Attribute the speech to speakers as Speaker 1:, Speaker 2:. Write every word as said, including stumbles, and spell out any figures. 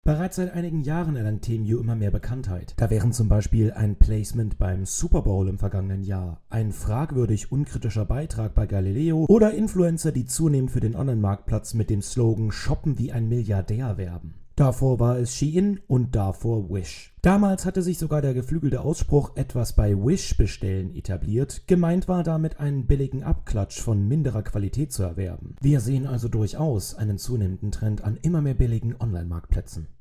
Speaker 1: Bereits seit einigen Jahren erlangt Temu immer mehr Bekanntheit. Da wären zum Beispiel ein Placement beim Super Bowl im vergangenen Jahr, ein fragwürdig unkritischer Beitrag bei Galileo oder Influencer, die zunehmend für den Online-Marktplatz mit dem Slogan „Shoppen wie ein Milliardär“ werben. Davor war es Shein und davor Wish. Damals hatte sich sogar der geflügelte Ausspruch „etwas bei Wish bestellen“ etabliert. Gemeint war damit, einen billigen Abklatsch von minderer Qualität zu erwerben. Wir sehen also durchaus einen zunehmenden Trend an immer mehr billigen Online-Marktplätzen.